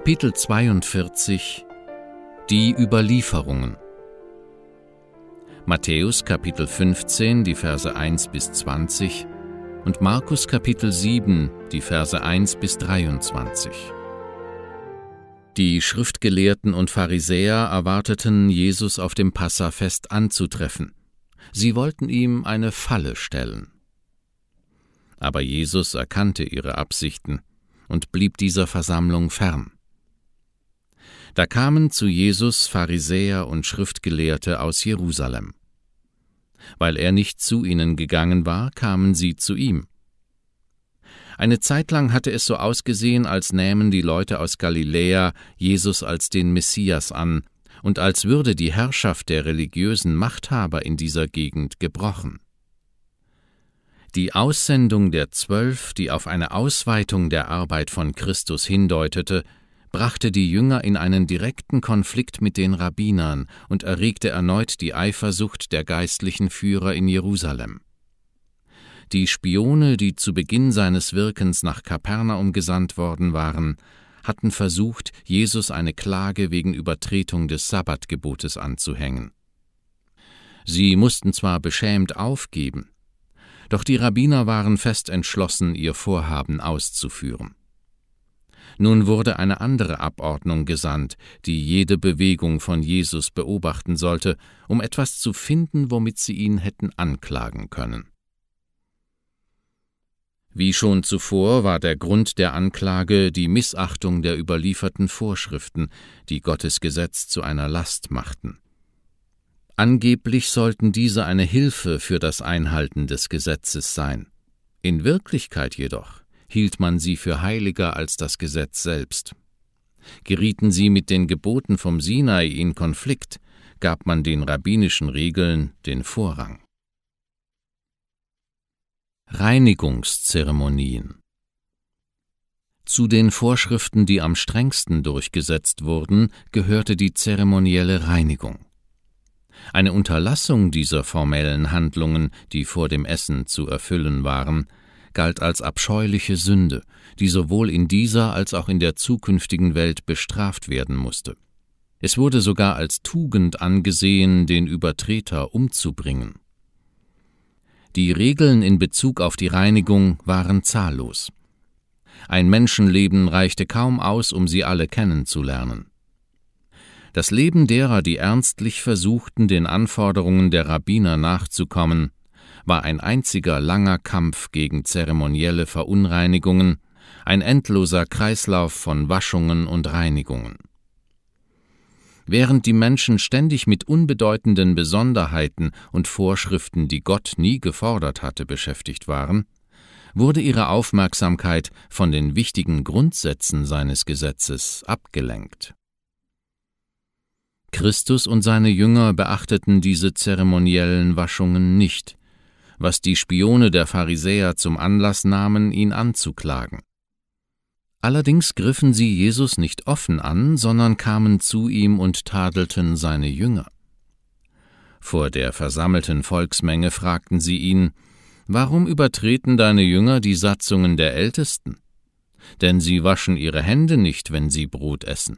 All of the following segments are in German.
Kapitel 42 Die Überlieferungen. Matthäus Kapitel 15, die Verse 1 bis 20 und Markus Kapitel 7, die Verse 1 bis 23. Die Schriftgelehrten und Pharisäer erwarteten, Jesus auf dem Passafest anzutreffen. Sie wollten ihm eine Falle stellen. Aber Jesus erkannte ihre Absichten und blieb dieser Versammlung fern. Da kamen zu Jesus Pharisäer und Schriftgelehrte aus Jerusalem. Weil er nicht zu ihnen gegangen war, kamen sie zu ihm. Eine Zeit lang hatte es so ausgesehen, als nähmen die Leute aus Galiläa Jesus als den Messias an und als würde die Herrschaft der religiösen Machthaber in dieser Gegend gebrochen. Die Aussendung der 12, die auf eine Ausweitung der Arbeit von Christus hindeutete, brachte die Jünger in einen direkten Konflikt mit den Rabbinern und erregte erneut die Eifersucht der geistlichen Führer in Jerusalem. Die Spione, die zu Beginn seines Wirkens nach Kapernaum gesandt worden waren, hatten versucht, Jesus eine Klage wegen Übertretung des Sabbatgebotes anzuhängen. Sie mussten zwar beschämt aufgeben, doch die Rabbiner waren fest entschlossen, ihr Vorhaben auszuführen. Nun wurde eine andere Abordnung gesandt, die jede Bewegung von Jesus beobachten sollte, um etwas zu finden, womit sie ihn hätten anklagen können. Wie schon zuvor war der Grund der Anklage die Missachtung der überlieferten Vorschriften, die Gottes Gesetz zu einer Last machten. Angeblich sollten diese eine Hilfe für das Einhalten des Gesetzes sein. In Wirklichkeit jedoch hielt man sie für heiliger als das Gesetz selbst. Gerieten sie mit den Geboten vom Sinai in Konflikt, gab man den rabbinischen Regeln den Vorrang. Reinigungszeremonien. Zu den Vorschriften, die am strengsten durchgesetzt wurden, gehörte die zeremonielle Reinigung. Eine Unterlassung dieser formellen Handlungen, die vor dem Essen zu erfüllen waren, galt als abscheuliche Sünde, die sowohl in dieser als auch in der zukünftigen Welt bestraft werden musste. Es wurde sogar als Tugend angesehen, den Übertreter umzubringen. Die Regeln in Bezug auf die Reinigung waren zahllos. Ein Menschenleben reichte kaum aus, um sie alle kennenzulernen. Das Leben derer, die ernstlich versuchten, den Anforderungen der Rabbiner nachzukommen, war ein einziger langer Kampf gegen zeremonielle Verunreinigungen, ein endloser Kreislauf von Waschungen und Reinigungen. Während die Menschen ständig mit unbedeutenden Besonderheiten und Vorschriften, die Gott nie gefordert hatte, beschäftigt waren, wurde ihre Aufmerksamkeit von den wichtigen Grundsätzen seines Gesetzes abgelenkt. Christus und seine Jünger beachteten diese zeremoniellen Waschungen nicht, was die Spione der Pharisäer zum Anlass nahmen, ihn anzuklagen. Allerdings griffen sie Jesus nicht offen an, sondern kamen zu ihm und tadelten seine Jünger. Vor der versammelten Volksmenge fragten sie ihn: »Warum übertreten deine Jünger die Satzungen der Ältesten? Denn sie waschen ihre Hände nicht, wenn sie Brot essen.«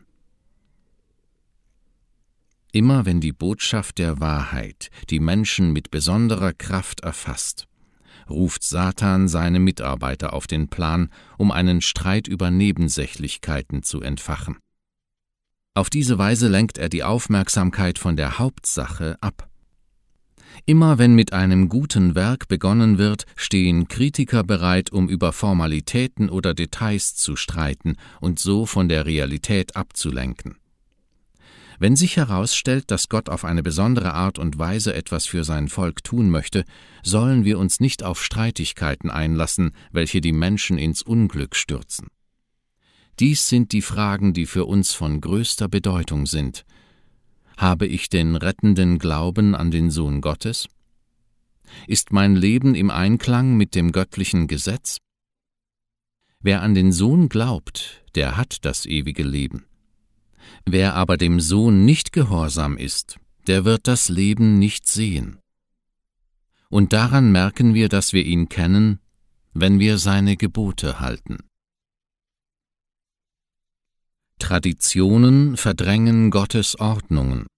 Immer wenn die Botschaft der Wahrheit die Menschen mit besonderer Kraft erfasst, ruft Satan seine Mitarbeiter auf den Plan, um einen Streit über Nebensächlichkeiten zu entfachen. Auf diese Weise lenkt er die Aufmerksamkeit von der Hauptsache ab. Immer wenn mit einem guten Werk begonnen wird, stehen Kritiker bereit, um über Formalitäten oder Details zu streiten und so von der Realität abzulenken. Wenn sich herausstellt, dass Gott auf eine besondere Art und Weise etwas für sein Volk tun möchte, sollen wir uns nicht auf Streitigkeiten einlassen, welche die Menschen ins Unglück stürzen. Dies sind die Fragen, die für uns von größter Bedeutung sind. Habe ich den rettenden Glauben an den Sohn Gottes? Ist mein Leben im Einklang mit dem göttlichen Gesetz? Wer an den Sohn glaubt, der hat das ewige Leben. Wer aber dem Sohn nicht gehorsam ist, der wird das Leben nicht sehen. Und daran merken wir, dass wir ihn kennen, wenn wir seine Gebote halten. Traditionen verdrängen Gottes Ordnungen.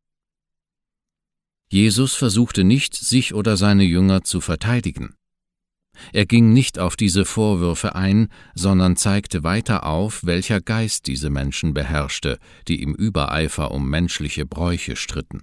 Jesus versuchte nicht, sich oder seine Jünger zu verteidigen. Er ging nicht auf diese Vorwürfe ein, sondern zeigte weiter auf, welcher Geist diese Menschen beherrschte, die im Übereifer um menschliche Bräuche stritten.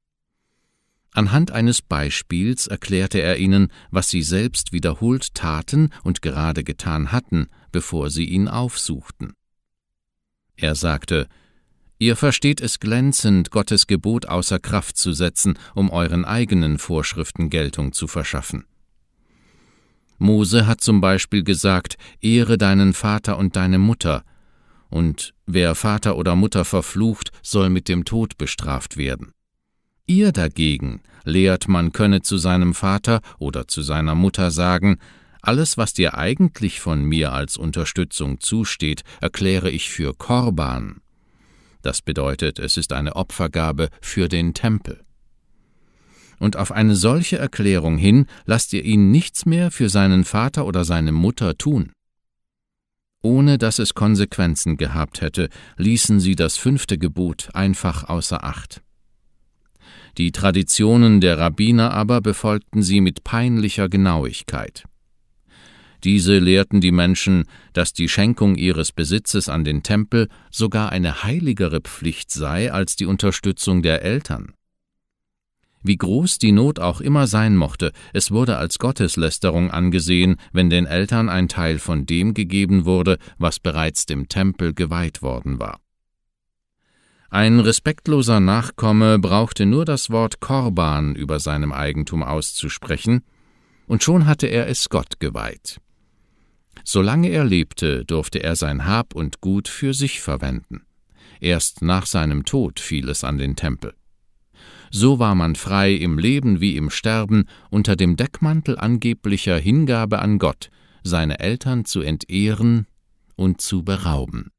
Anhand eines Beispiels erklärte er ihnen, was sie selbst wiederholt taten und gerade getan hatten, bevor sie ihn aufsuchten. Er sagte: Ihr versteht es glänzend, Gottes Gebot außer Kraft zu setzen, um euren eigenen Vorschriften Geltung zu verschaffen. Mose hat zum Beispiel gesagt: Ehre deinen Vater und deine Mutter, und wer Vater oder Mutter verflucht, soll mit dem Tod bestraft werden. Ihr dagegen lehrt, man könne zu seinem Vater oder zu seiner Mutter sagen: Alles, was dir eigentlich von mir als Unterstützung zusteht, erkläre ich für Korban. Das bedeutet, es ist eine Opfergabe für den Tempel. Und auf eine solche Erklärung hin lasst ihr ihn nichts mehr für seinen Vater oder seine Mutter tun. Ohne dass es Konsequenzen gehabt hätte, ließen sie das 5. Gebot einfach außer Acht. Die Traditionen der Rabbiner aber befolgten sie mit peinlicher Genauigkeit. Diese lehrten die Menschen, dass die Schenkung ihres Besitzes an den Tempel sogar eine heiligere Pflicht sei als die Unterstützung der Eltern. Wie groß die Not auch immer sein mochte, es wurde als Gotteslästerung angesehen, wenn den Eltern ein Teil von dem gegeben wurde, was bereits dem Tempel geweiht worden war. Ein respektloser Nachkomme brauchte nur das Wort Korban über seinem Eigentum auszusprechen, und schon hatte er es Gott geweiht. Solange er lebte, durfte er sein Hab und Gut für sich verwenden. Erst nach seinem Tod fiel es an den Tempel. So war man frei, im Leben wie im Sterben, unter dem Deckmantel angeblicher Hingabe an Gott, seine Eltern zu entehren und zu berauben.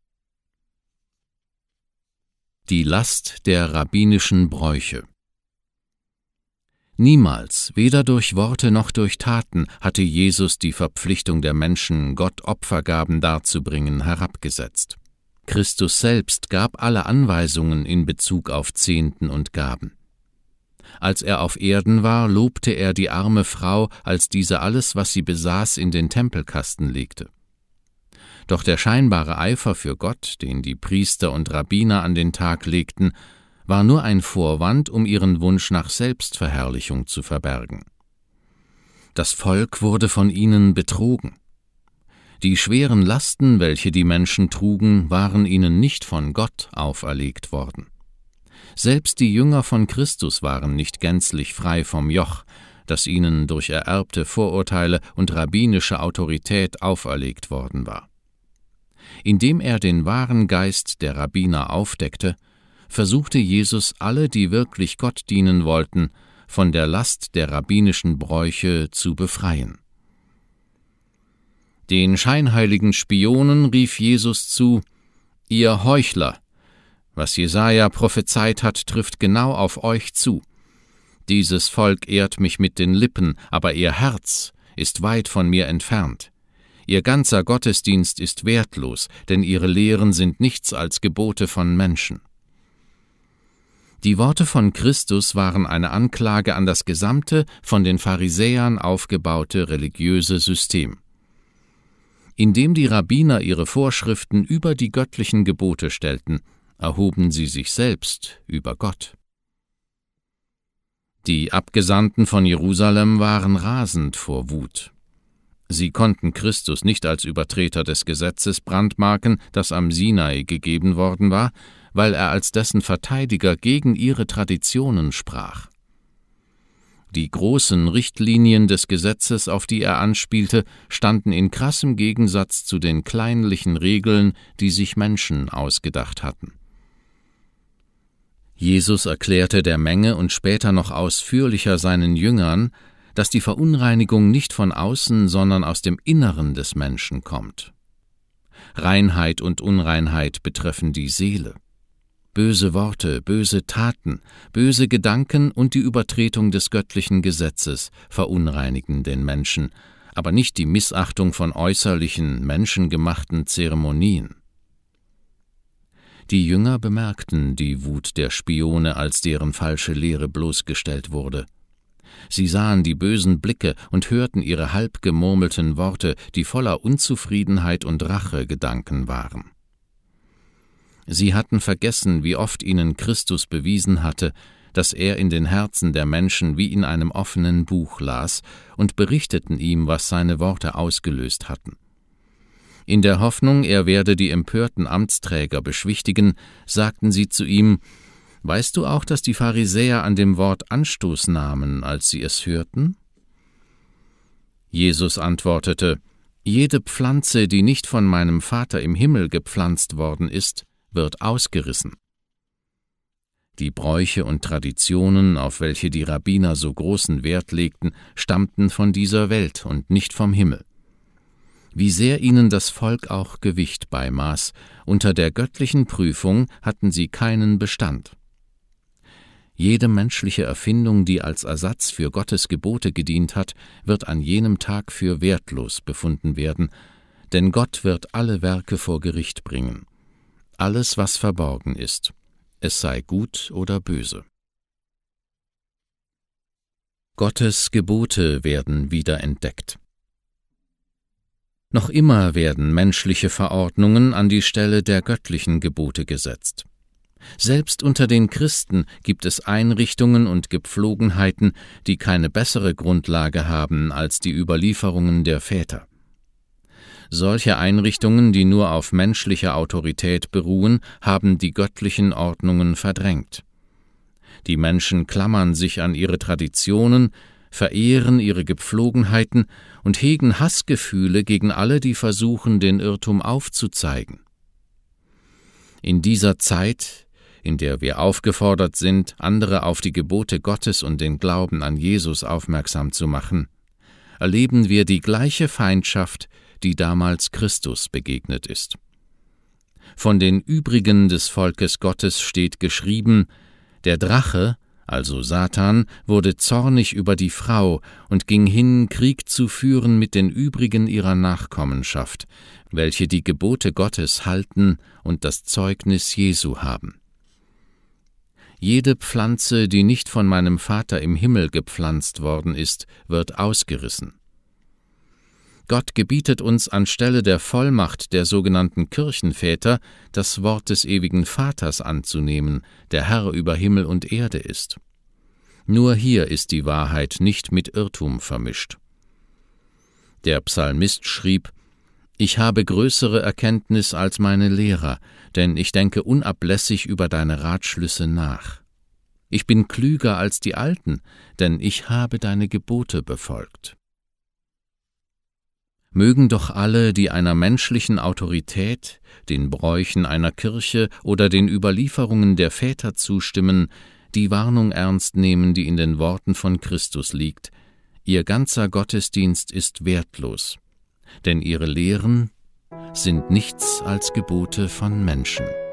Die Last der rabbinischen Bräuche. Niemals, weder durch Worte noch durch Taten, hatte Jesus die Verpflichtung der Menschen, Gott Opfergaben darzubringen, herabgesetzt. Christus selbst gab alle Anweisungen in Bezug auf Zehnten und Gaben. Als er auf Erden war, lobte er die arme Frau, als diese alles, was sie besaß, in den Tempelkasten legte. Doch der scheinbare Eifer für Gott, den die Priester und Rabbiner an den Tag legten, war nur ein Vorwand, um ihren Wunsch nach Selbstverherrlichung zu verbergen. Das Volk wurde von ihnen betrogen. Die schweren Lasten, welche die Menschen trugen, waren ihnen nicht von Gott auferlegt worden. Selbst die Jünger von Christus waren nicht gänzlich frei vom Joch, das ihnen durch ererbte Vorurteile und rabbinische Autorität auferlegt worden war. Indem er den wahren Geist der Rabbiner aufdeckte, versuchte Jesus alle, die wirklich Gott dienen wollten, von der Last der rabbinischen Bräuche zu befreien. Den scheinheiligen Spionen rief Jesus zu: Ihr Heuchler! Was Jesaja prophezeit hat, trifft genau auf euch zu. Dieses Volk ehrt mich mit den Lippen, aber ihr Herz ist weit von mir entfernt. Ihr ganzer Gottesdienst ist wertlos, denn ihre Lehren sind nichts als Gebote von Menschen. Die Worte von Christus waren eine Anklage an das gesamte, von den Pharisäern aufgebaute religiöse System. Indem die Rabbiner ihre Vorschriften über die göttlichen Gebote stellten, erhoben sie sich selbst über Gott. Die Abgesandten von Jerusalem waren rasend vor Wut. Sie konnten Christus nicht als Übertreter des Gesetzes brandmarken, das am Sinai gegeben worden war, weil er als dessen Verteidiger gegen ihre Traditionen sprach. Die großen Richtlinien des Gesetzes, auf die er anspielte, standen in krassem Gegensatz zu den kleinlichen Regeln, die sich Menschen ausgedacht hatten. Jesus erklärte der Menge und später noch ausführlicher seinen Jüngern, dass die Verunreinigung nicht von außen, sondern aus dem Inneren des Menschen kommt. Reinheit und Unreinheit betreffen die Seele. Böse Worte, böse Taten, böse Gedanken und die Übertretung des göttlichen Gesetzes verunreinigen den Menschen, aber nicht die Missachtung von äußerlichen, menschengemachten Zeremonien. Die Jünger bemerkten die Wut der Spione, als deren falsche Lehre bloßgestellt wurde. Sie sahen die bösen Blicke und hörten ihre halb gemurmelten Worte, die voller Unzufriedenheit und Rachegedanken waren. Sie hatten vergessen, wie oft ihnen Christus bewiesen hatte, dass er in den Herzen der Menschen wie in einem offenen Buch las, und berichteten ihm, was seine Worte ausgelöst hatten. In der Hoffnung, er werde die empörten Amtsträger beschwichtigen, sagten sie zu ihm: »Weißt du auch, dass die Pharisäer an dem Wort Anstoß nahmen, als sie es hörten?« Jesus antwortete: »Jede Pflanze, die nicht von meinem Vater im Himmel gepflanzt worden ist, wird ausgerissen.« Die Bräuche und Traditionen, auf welche die Rabbiner so großen Wert legten, stammten von dieser Welt und nicht vom Himmel. Wie sehr ihnen das Volk auch Gewicht beimaß, unter der göttlichen Prüfung hatten sie keinen Bestand. Jede menschliche Erfindung, die als Ersatz für Gottes Gebote gedient hat, wird an jenem Tag für wertlos befunden werden, denn Gott wird alle Werke vor Gericht bringen. Alles, was verborgen ist, es sei gut oder böse. Gottes Gebote werden wiederentdeckt. Noch immer werden menschliche Verordnungen an die Stelle der göttlichen Gebote gesetzt. Selbst unter den Christen gibt es Einrichtungen und Gepflogenheiten, die keine bessere Grundlage haben als die Überlieferungen der Väter. Solche Einrichtungen, die nur auf menschlicher Autorität beruhen, haben die göttlichen Ordnungen verdrängt. Die Menschen klammern sich an ihre Traditionen, verehren ihre Gepflogenheiten und hegen Hassgefühle gegen alle, die versuchen, den Irrtum aufzuzeigen. In dieser Zeit, in der wir aufgefordert sind, andere auf die Gebote Gottes und den Glauben an Jesus aufmerksam zu machen, erleben wir die gleiche Feindschaft, die damals Christus begegnet ist. Von den übrigen des Volkes Gottes steht geschrieben: Der Drache, also Satan, wurde zornig über die Frau und ging hin, Krieg zu führen mit den übrigen ihrer Nachkommenschaft, welche die Gebote Gottes halten und das Zeugnis Jesu haben. Jede Pflanze, die nicht von meinem Vater im Himmel gepflanzt worden ist, wird ausgerissen. Gott gebietet uns anstelle der Vollmacht der sogenannten Kirchenväter, das Wort des ewigen Vaters anzunehmen, der Herr über Himmel und Erde ist. Nur hier ist die Wahrheit nicht mit Irrtum vermischt. Der Psalmist schrieb: Ich habe größere Erkenntnis als meine Lehrer, denn ich denke unablässig über deine Ratschlüsse nach. Ich bin klüger als die Alten, denn ich habe deine Gebote befolgt. Mögen doch alle, die einer menschlichen Autorität, den Bräuchen einer Kirche oder den Überlieferungen der Väter zustimmen, die Warnung ernst nehmen, die in den Worten von Christus liegt: Ihr ganzer Gottesdienst ist wertlos, denn ihre Lehren sind nichts als Gebote von Menschen.